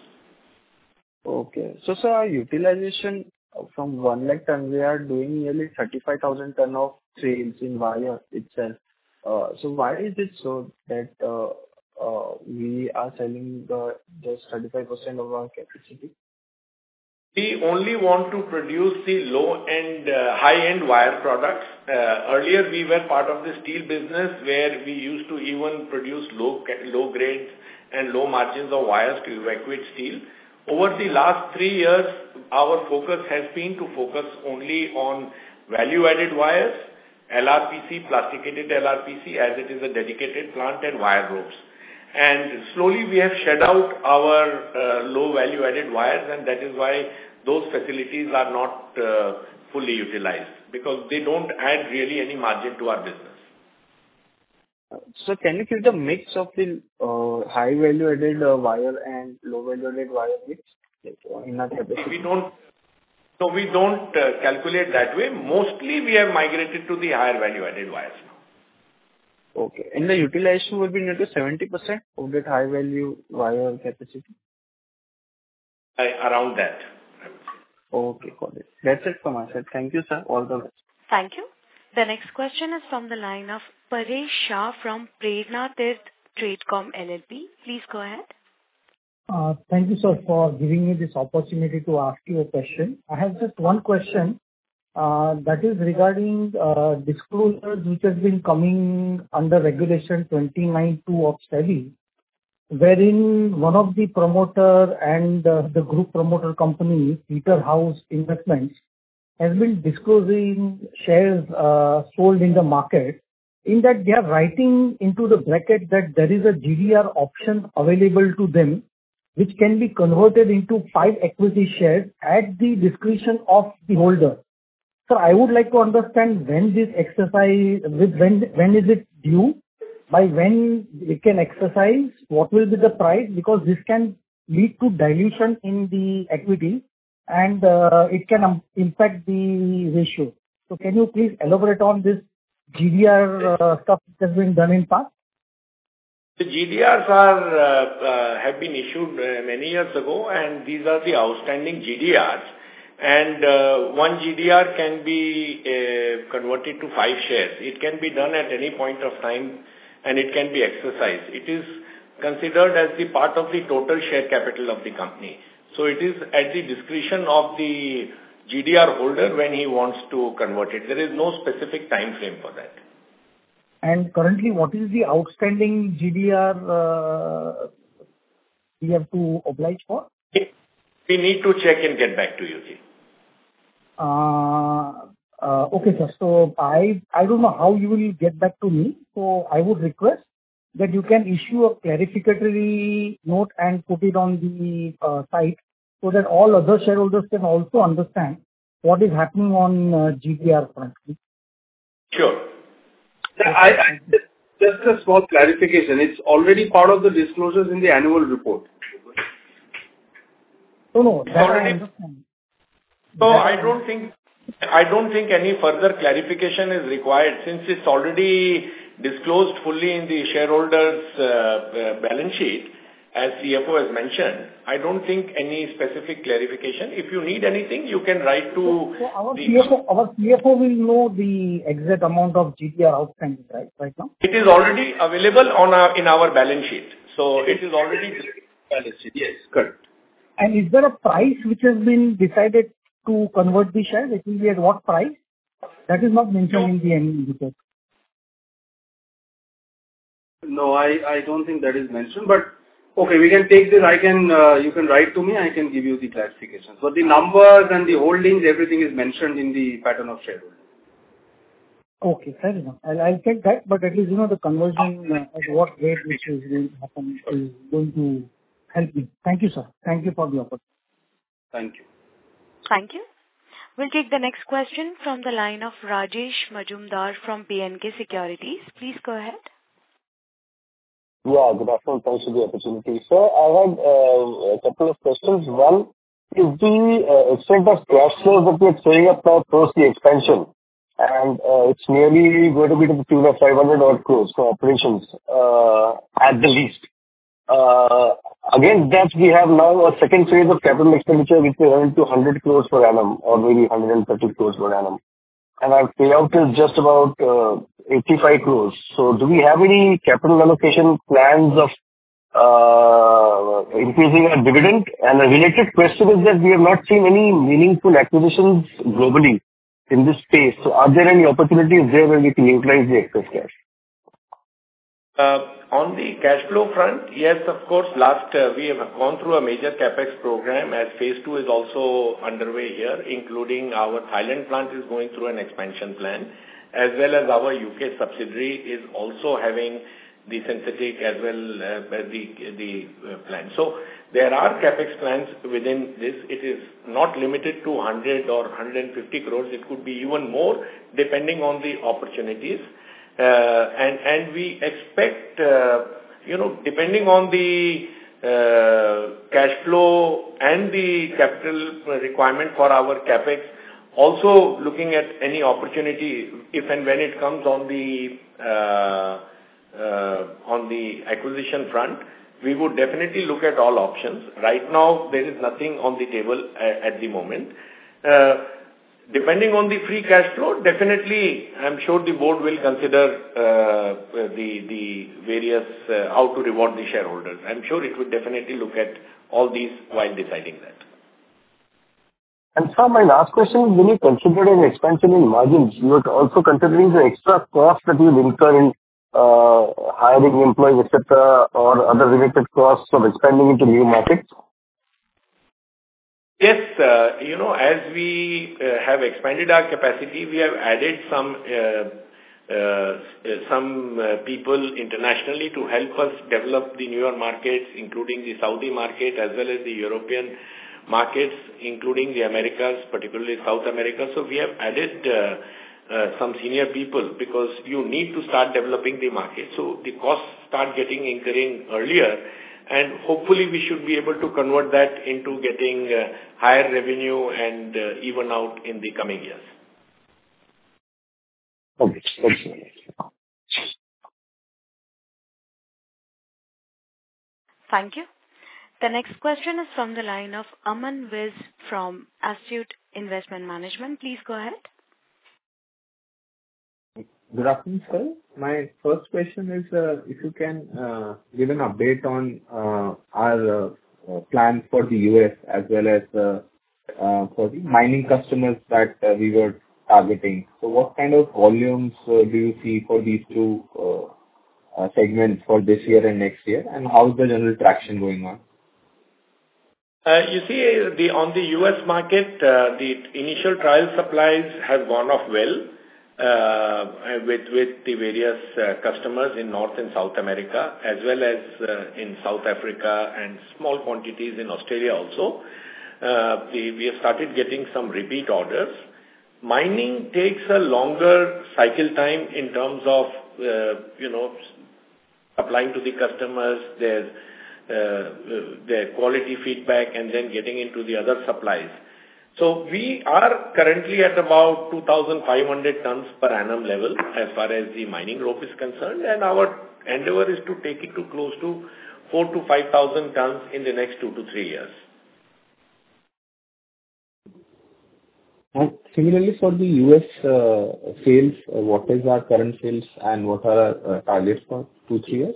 Okay. So sir, our utilization from 1 lakh ton, we are doing nearly 35,000 ton of sales in wire itself. So why is it so that we are selling just 35% of our capacity? We only want to produce the low-end, high-end wire products. Earlier, we were part of the steel business where we used to even produce low grades and low margins of wires to evacuate steel. Over the last 3 years, our focus has been to focus only on value-added wires, LRPC, plasticated LRPC, as it is a dedicated plant, and wire ropes. And slowly we have shed out our low value-added wires, and that is why those facilities are not fully utilized, because they don't add really any margin to our business. So can you give the mix of the high value-added wire and low value-added wire mix in our capacity? We don't calculate that way. Mostly we have migrated to the higher value-added wires now. Okay. And the utilization will be near to 70% of that high value wire capacity? Around that. Okay, got it. That's it from my side. Thank you, sir. All the best. Thank you. The next question is from the line of Paresh Shah from Prerna Tirth Tradecom LLP. Please go ahead. Thank you, sir, for giving me this opportunity to ask you a question. I have just one question that is regarding disclosures which has been coming under Regulation 29(2) of SEBI, wherein one of the promoter and the group promoter company, Peterhouse Investments, has been disclosing shares sold in the market, in that they are writing into the bracket that there is a GDR option available to them, which can be converted into 5 equity shares at the discretion of the holder. So I would like to understand when this exercise, when is it due, by when it can exercise, what will be the price, because this can lead to dilution in the equity and it can impact the ratio. So can you please elaborate on this GDR stuff that has been done in past? The GDRs have been issued many years ago, and these are the outstanding GDRs. And one GDR can be converted to 5 shares. It can be done at any point of time, and it can be exercised. It is considered as the part of the total share capital of the company. So it is at the discretion of the GDR holder when he wants to convert it. There is no specific time frame for that. And currently, what is the outstanding GDR we have to oblige for? We need to check and get back to you, Ji. Okay, sir. So I don't know how you will get back to me. So I would request that you can issue a clarificatory note and put it on the site, so that all other shareholders can also understand what is happening on GDR front. Sure. Just a small clarification. It's already part of the disclosures in the annual report. No, that I understand. So I don't think any further clarification is required, since it's already disclosed fully in the shareholders' balance sheet. as CFO has mentioned, I don't think any specific clarification. If you need anything, you can write to Our CFO will know the exact amount of GTR outstanding, right now? It is already available in our balance sheet. So it is already balance sheet. Yes, correct. And is there a price which has been decided to convert the shares? It will be at what price? That is not mentioned in the annual report. No, I don't think that is mentioned, but okay, we can take this. You can write to me, I can give you the clarifications. But the numbers and the holdings, everything is mentioned in the pattern of shareholding. Okay, fair enough. I'll check that, but at least, the conversion at what rate which is going to happen is going to help me. Thank you, sir. Thank you for the opportunity. Thank you. Thank you. We'll take the next question from the line of Rajesh Majumdar from B&K Securities. Please go ahead. Yeah, good afternoon. Thanks for the opportunity. Sir, I had a couple of questions. One is the extent of cash flows that we are throwing up now post the expansion, and it's nearly going to be to the tune of 500 odd crores for operations at the least. Against that, we have now a second phase of capital expenditure which will run to 100 crores per annum or maybe 130 crores per annum. And our payout is just about 85 crores. So do we have any capital allocation plans of increasing our dividend? And a related question is that we have not seen any meaningful acquisitions globally in this space. So are there any opportunities there where we can utilize the excess cash? On the cash flow front, yes, of course, we have gone through a major capex program as phase 2 is also underway here, including our Thailand plant is going through an expansion plan, as well as our UK subsidiary is also having the synthetic as well as the plan. So there are capex plans within this. It is not limited to 100 or 150 crores. It could be even more depending on the opportunities. And we expect, depending on the cash flow and the capital requirement for our capex, also looking at any opportunity if and when it comes on the acquisition front, we would definitely look at all options. Right now, there is nothing on the table at the moment. Depending on the free cash flow, definitely, I'm sure the board will consider the various, how to reward the shareholders. I'm sure it would definitely look at all these while deciding that. And sir, my last question is, when you consider an expansion in margins, you are also considering the extra cost that you will incur in hiring employees, etc., or other related costs of expanding into new markets? Yes, as we have expanded our capacity, we have added some people internationally to help us develop the newer markets, including the Saudi market as well as the European markets, including the Americas, particularly South America. So we have added some senior people because you need to start developing the market. So the costs start incurring earlier. And hopefully we should be able to convert that into getting higher revenue and even out in the coming years. Okay. Thank you. Thank you. The next question is from the line of Aman Viz from Astute Investment Management. Please go ahead. Good afternoon, sir. My first question is if you can give an update on our plans for the US as well as for the mining customers that we were targeting. So what kind of volumes do you see for these two segments for this year and next year, and how is the general traction going on? You see, on the US market, the initial trial supplies have gone off well. With the various customers in North and South America, as well as in South Africa and small quantities in Australia also. We have started getting some repeat orders. Mining takes a longer cycle time in terms of, applying to the customers, their quality feedback, and then getting into the other supplies. So we are currently at about 2,500 tons per annum level as far as the mining rope is concerned, and our endeavor is to take it to close to 4,000 to 5,000 tons in the next 2 to 3 years. And similarly, for the US sales, what is our current sales and what are our targets for 2-3 years?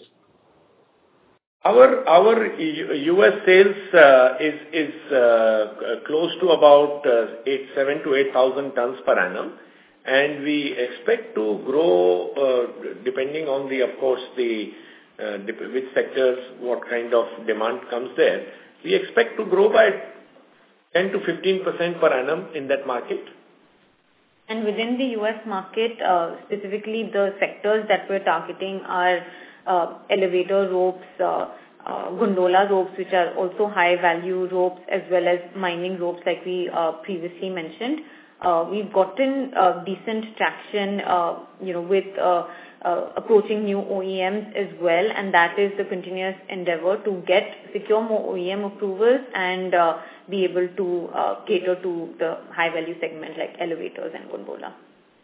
Our US sales is close to about 7,000 to 8,000 tons per annum, and we expect to grow depending on the, of course, which sectors, what kind of demand comes there. We expect to grow by 10 to 15% per annum in that market. And within the US market, specifically the sectors that we're targeting are elevator ropes, gondola ropes, which are also high value ropes, as well as mining ropes like we previously mentioned. We've gotten decent traction, with approaching new OEMs as well, and that is the continuous endeavor to secure more OEM approvals and be able to cater to the high value segment like elevators and gondola.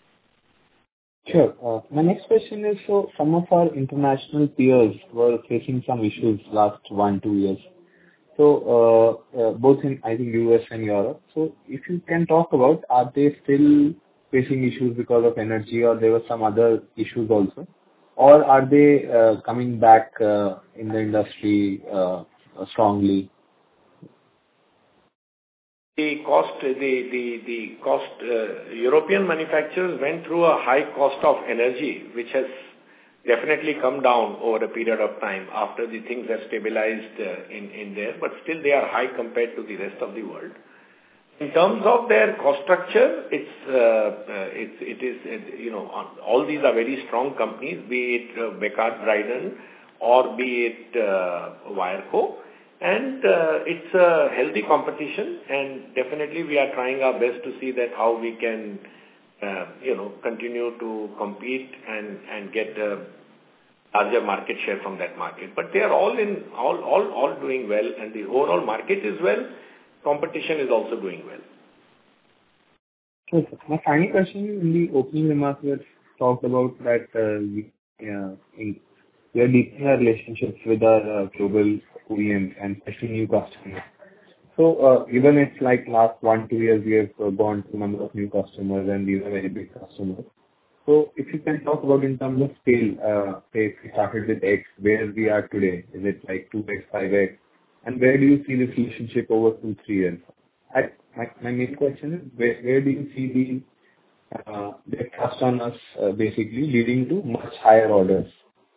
Sure. My next question is, so some of our international peers were facing some issues last 1-2 years. So both in, I think, US and Europe. So if you can talk about, are they still facing issues because of energy, or there were some other issues also? Or are they coming back in the industry strongly? The cost, European manufacturers went through a high cost of energy, which has definitely come down over a period of time after the things have stabilized in there, but still they are high compared to the rest of the world. In terms of their cost structure, it is all these are very strong companies, be it Bekaert Dryden or be it Wireco. And it's a healthy competition, and definitely we are trying our best to see that how we can, continue to compete and get a larger market share from that market. But they are all doing well, and the overall market is well. Competition is also doing well. Okay. My final question, in the opening remarks, we talked about that we are deepening our relationships with our global OEMs and especially new customers. So even if like last 1-2 years we have gone to a number of new customers and these are very big customers. So if you can talk about in terms of scale, say if we started with X, where we are today, is it like 2X, 5X? And where do you see this relationship over 2-3 years? My main question is, where do you see the trust on us basically leading to much higher orders?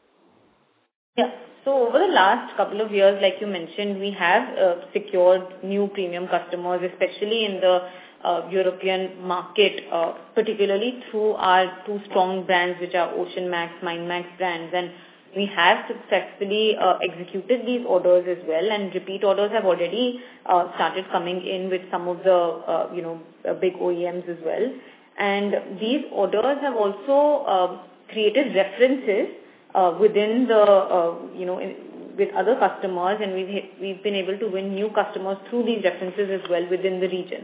Yeah. So over the last couple of years, like you mentioned, we have secured new premium customers, especially in the European market, particularly through our two strong brands, which are OceanMax, MindMax brands. And we have successfully executed these orders as well, and repeat orders have already started coming in with some of the, big OEMs as well. And these orders have also created references within the, with other customers, and we've been able to win new customers through these references as well within the region.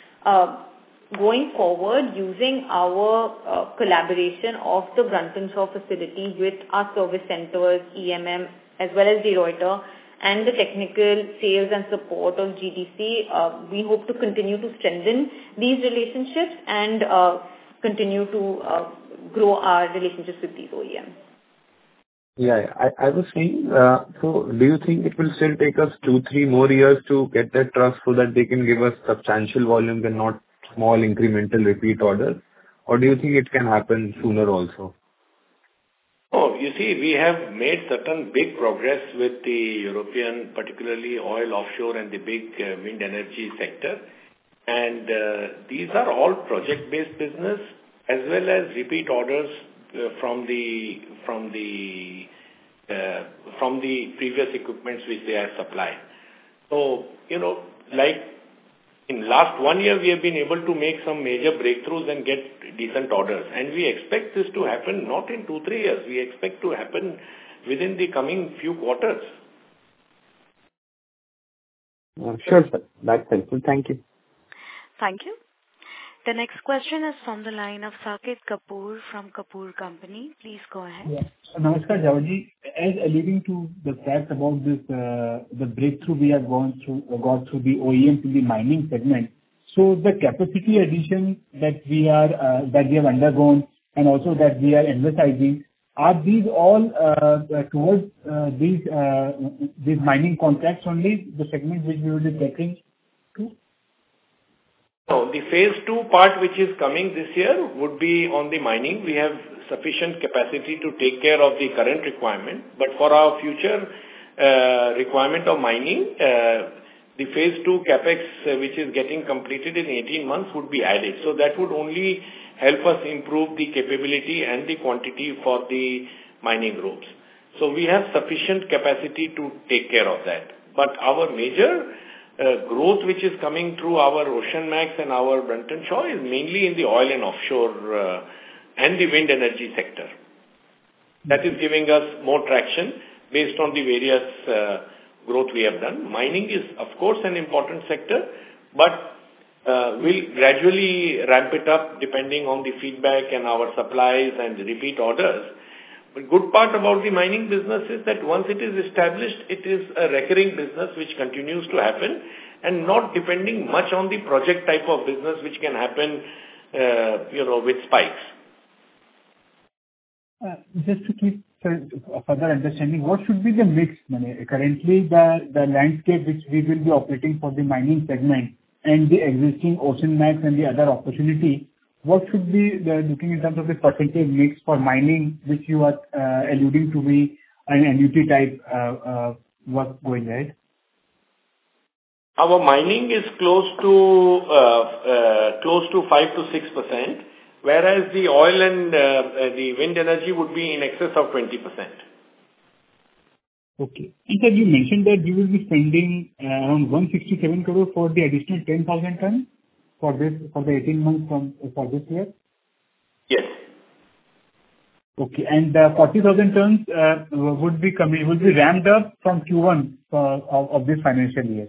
Going forward, using our collaboration of the Brunton Shaw facility with our service centers, EMM, as well as De Ruyter, and the technical sales and support of GDC, we hope to continue to strengthen these relationships and continue to grow our relationships with these OEMs. Yeah, I was saying, so do you think it will still take us 2-3 more years to get that trust so that they can give us substantial volumes and not small incremental repeat orders? Or do you think it can happen sooner also? Oh, you see, we have made certain big progress with the European, particularly oil offshore and the big wind energy sector. And these are all project-based business as well as repeat orders from the previous equipments which they have supplied. So, like in last 1 year, we have been able to make some major breakthroughs and get decent orders. And we expect this to happen not in 2-3 years. We expect to happen within the coming few quarters. Sure, sir. That's helpful. Thank you. Thank you. The next question is from the line of Saket Kapoor from Kapoor Company. Please go ahead. Yeah. So, Namaskar, Jawad ji. as alluding to the fact about this, the breakthrough we have got through the OEMs in the mining segment. So the capacity addition that we have undergone and also that we are emphasizing, are these all towards these mining contracts only, the segment which we will be catering to? No, the phase 2 part which is coming this year would be on the mining. We have sufficient capacity to take care of the current requirement, but for our future requirement of mining, the phase 2 capex which is getting completed in 18 months would be added. So that would only help us improve the capability and the quantity for the mining ropes. So we have sufficient capacity to take care of that. But our major growth which is coming through our OceanMax and our Brunton Shaw is mainly in the oil and offshore and the wind energy sector. That is giving us more traction based on the various growth we have done. Mining is, of course, an important sector, but we'll gradually ramp it up depending on the feedback and our supplies and repeat orders. But good part about the mining business is that once it is established, it is a recurring business which continues to happen and not depending much on the project type of business which can happen, with spikes. Just to keep further understanding, what should be the mix? Currently, the landscape which we will be operating for the mining segment and the existing OceanMax and the other opportunity, what should be looking in terms of the percentage mix for mining, which you are alluding to be an annuity type work going ahead? Our mining is close to 5 to 6%, whereas the oil and the wind energy would be in excess of 20%. Okay. And sir, you mentioned that you will be spending around 167 crore for the additional 10,000 tons for the 18 months for this year? Yes. Okay. And 40,000 tons would be ramped up from Q1 of this financial year.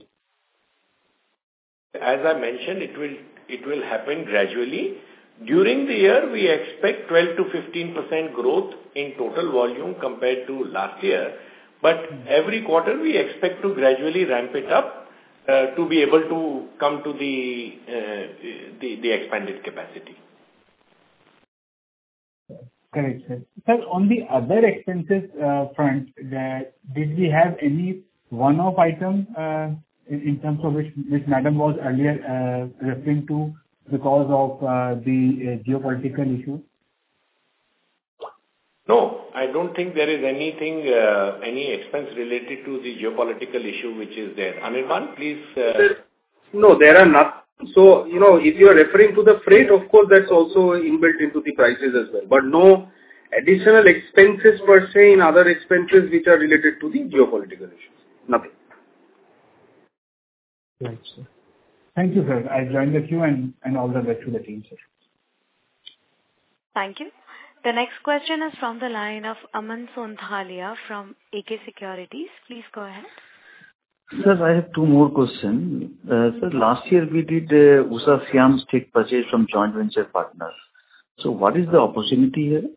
As I mentioned, it will happen gradually. During the year, we expect 12 to 15% growth in total volume compared to last year. But every quarter, we expect to gradually ramp it up to be able to come to the expanded capacity. Correct, sir. Sir, on the other expenses front, did we have any one-off item in terms of which Madam was earlier referring to because of the geopolitical issue? No, I don't think there is anything, any expense related to the geopolitical issue which is there. Anirban, please. No, there are not. So, if you are referring to the freight, of course, that's also inbuilt into the prices as well. But no additional expenses per se in other expenses which are related to the geopolitical issues. Nothing. Right, sir. Thank you, sir. I joined the queue and all the best to the team, sir. Thank you. The next question is from the line of Aman Sonthalia from AK Securities. Please go ahead. Sir, I have two more questions. Sir, last year we did Usha Siam stake purchase from joint venture partners. So what is the opportunity here?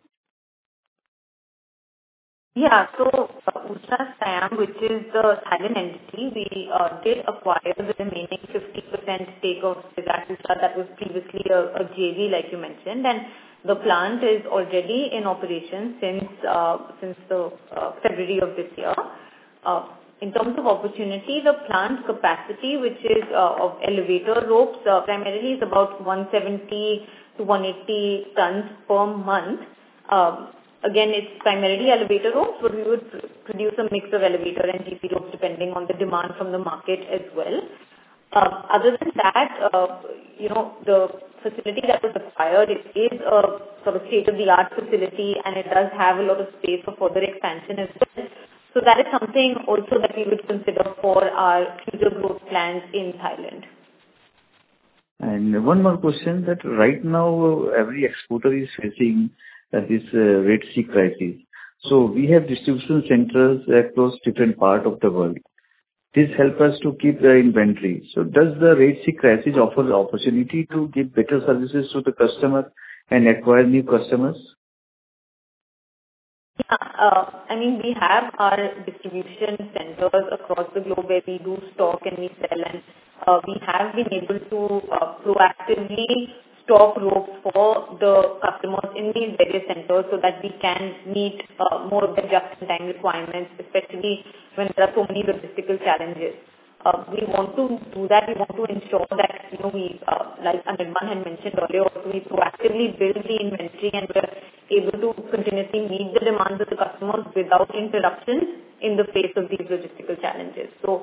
Yeah, so Usha Siam, which is the Thailand entity, we did acquire the remaining 50% stake of Sivat Usha that was previously a JV, like you mentioned, and the plant is already in operation since the February of this year. In terms of opportunity, the plant capacity, which is of elevator ropes, primarily is about 170 to 180 tons per month. Again, it's primarily elevator ropes, but we would produce a mix of elevator and GP ropes depending on the demand from the market as well. Other than that, the facility that was acquired, it is a sort of state-of-the-art facility and it does have a lot of space for further expansion as well. So that is something also that we would consider for our future growth plans in Thailand. And one more question, that right now every exporter is facing this Red Sea crisis. So we have distribution centers across different parts of the world. This helps us to keep the inventory. So does the Red Sea crisis offer the opportunity to give better services to the customer and acquire new customers? I mean, we have our distribution centers across the globe where we do stock and we sell, and we have been able to proactively stock ropes for the customers in these various centers so that we can meet more of the just-in-time requirements, especially when there are so many logistical challenges. We want to do that. We want to ensure that, we, like Anirban had mentioned earlier, also we proactively build the inventory and we're able to continuously meet the demands of the customers without interruptions in the face of these logistical challenges. So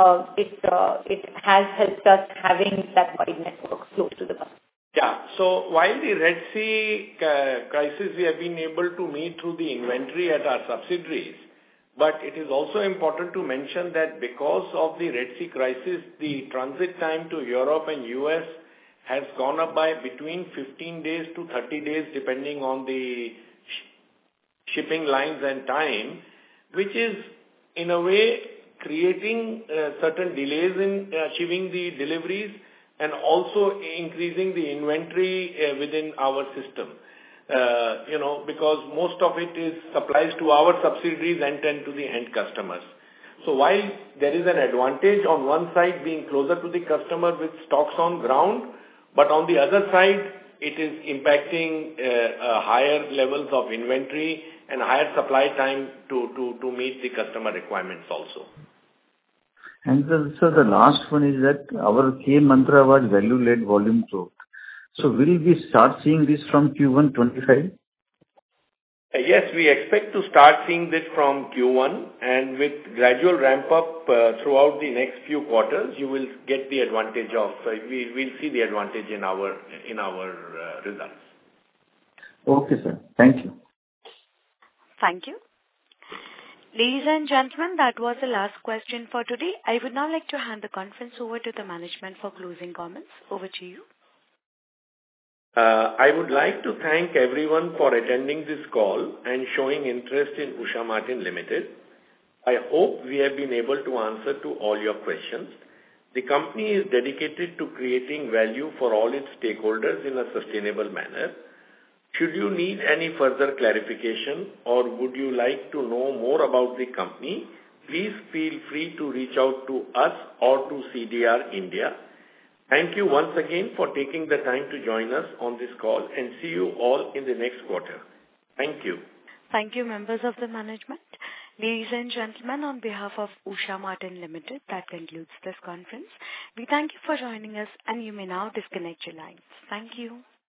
it has helped us having that wide network close to the customer. Yeah. So while the Red Sea crisis we have been able to meet through the inventory at our subsidiaries, but it is also important to mention that because of the Red Sea crisis, the transit time to Europe and US has gone up by between 15 days to 30 days depending on the shipping lines and time, which is in a way creating certain delays in achieving the deliveries and also increasing the inventory within our system. Because most of it is supplies to our subsidiaries and then to the end customers. So while there is an advantage on one side being closer to the customer with stocks on ground, but on the other side, it is impacting higher levels of inventory and higher supply time to meet the customer requirements also. And so the last one is that our key mantra was value-led volume growth. So will we start seeing this from Q1 25? Yes, we expect to start seeing this from Q1, and with gradual ramp up throughout the next few quarters, you will get the advantage of, we'll see the advantage in our results. Okay, sir. Thank you. Thank you. Ladies and gentlemen, that was the last question for today. I would now like to hand the conference over to the management for closing comments. Over to you. I would like to thank everyone for attending this call and showing interest in Usha Martin Limited. I hope we have been able to answer to all your questions. The company is dedicated to creating value for all its stakeholders in a sustainable manner. Should you need any further clarification or would you like to know more about the company, please feel free to reach out to us or to CDR India. Thank you once again for taking the time to join us on this call and see you all in the next quarter. Thank you. Thank you, members of the management. Ladies and gentlemen, on behalf of Usha Martin Limited, that concludes this conference. We thank you for joining us and you may now disconnect your lines. Thank you.